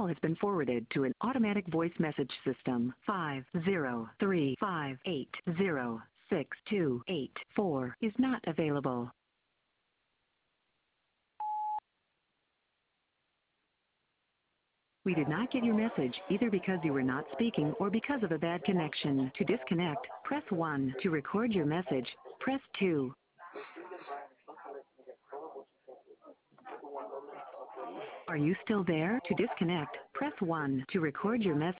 call has been forwarded to an automatic voice message system. 503580628 is not available. We did not get your message either because you were not speaking or because of a bad connection. To disconnect, press 1. To record your message, press 2. Are you still there? To disconnect, press 1. To record your message.